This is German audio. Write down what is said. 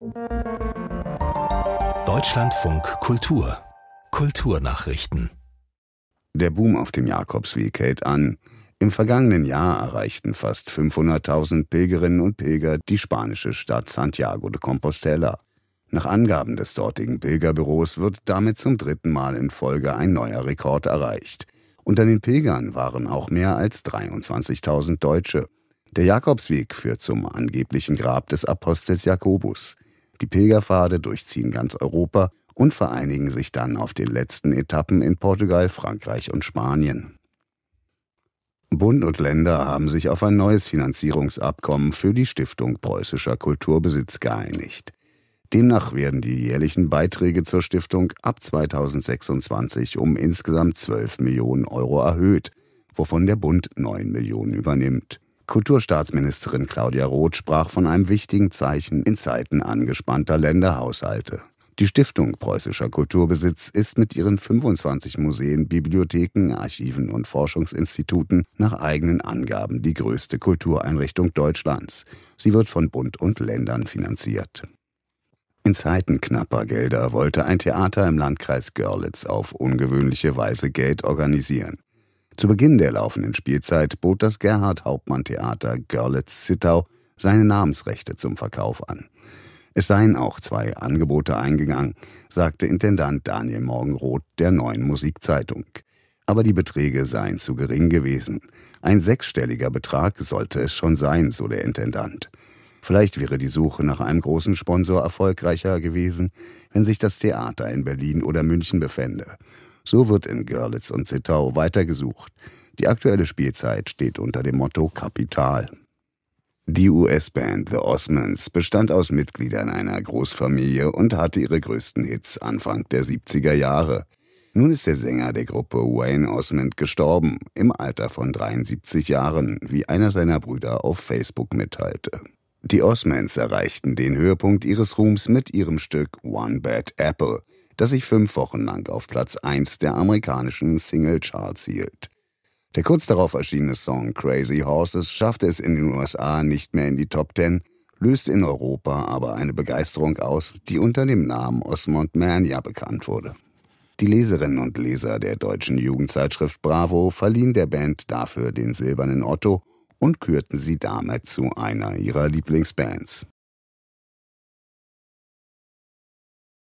Deutschlandfunk Kultur Kulturnachrichten. Der Boom auf dem Jakobsweg hält an. Im vergangenen Jahr erreichten fast 500.000 Pilgerinnen und Pilger die spanische Stadt Santiago de Compostela. Nach Angaben des dortigen Pilgerbüros wird damit zum 3. Mal in Folge ein neuer Rekord erreicht. Unter den Pilgern waren auch mehr als 23.000 Deutsche. Der Jakobsweg führt zum angeblichen Grab des Apostels Jakobus. Die Pilgerpfade durchziehen ganz Europa und vereinigen sich dann auf den letzten Etappen in Portugal, Frankreich und Spanien. Bund und Länder haben sich auf ein neues Finanzierungsabkommen für die Stiftung Preußischer Kulturbesitz geeinigt. Demnach werden die jährlichen Beiträge zur Stiftung ab 2026 um insgesamt 12 Millionen Euro erhöht, wovon der Bund 9 Millionen übernimmt. Kulturstaatsministerin Claudia Roth sprach von einem wichtigen Zeichen in Zeiten angespannter Länderhaushalte. Die Stiftung Preußischer Kulturbesitz ist mit ihren 25 Museen, Bibliotheken, Archiven und Forschungsinstituten nach eigenen Angaben die größte Kultureinrichtung Deutschlands. Sie wird von Bund und Ländern finanziert. In Zeiten knapper Gelder wollte ein Theater im Landkreis Görlitz auf ungewöhnliche Weise Geld organisieren. Zu Beginn der laufenden Spielzeit bot das Gerhard-Hauptmann-Theater Görlitz-Zittau seine Namensrechte zum Verkauf an. Es seien auch 2 Angebote eingegangen, sagte Intendant Daniel Morgenroth der Neuen Musikzeitung. Aber die Beträge seien zu gering gewesen. Ein 6-stelliger Betrag sollte es schon sein, so der Intendant. Vielleicht wäre die Suche nach einem großen Sponsor erfolgreicher gewesen, wenn sich das Theater in Berlin oder München befände. So wird in Görlitz und Zittau weitergesucht. Die aktuelle Spielzeit steht unter dem Motto Kapital. Die US-Band The Osmonds bestand aus Mitgliedern einer Großfamilie und hatte ihre größten Hits Anfang der 70er Jahre. Nun ist der Sänger der Gruppe Wayne Osmond gestorben, im Alter von 73 Jahren, wie einer seiner Brüder auf Facebook mitteilte. Die Osmonds erreichten den Höhepunkt ihres Ruhms mit ihrem Stück One Bad Apple, das sich 5 Wochen lang auf Platz 1 der amerikanischen Single-Charts hielt. Der kurz darauf erschienene Song Crazy Horses schaffte es in den USA nicht mehr in die Top 10, löste in Europa aber eine Begeisterung aus, die unter dem Namen Osmond Mania bekannt wurde. Die Leserinnen und Leser der deutschen Jugendzeitschrift Bravo verliehen der Band dafür den Silbernen Otto und kürten sie damit zu einer ihrer Lieblingsbands.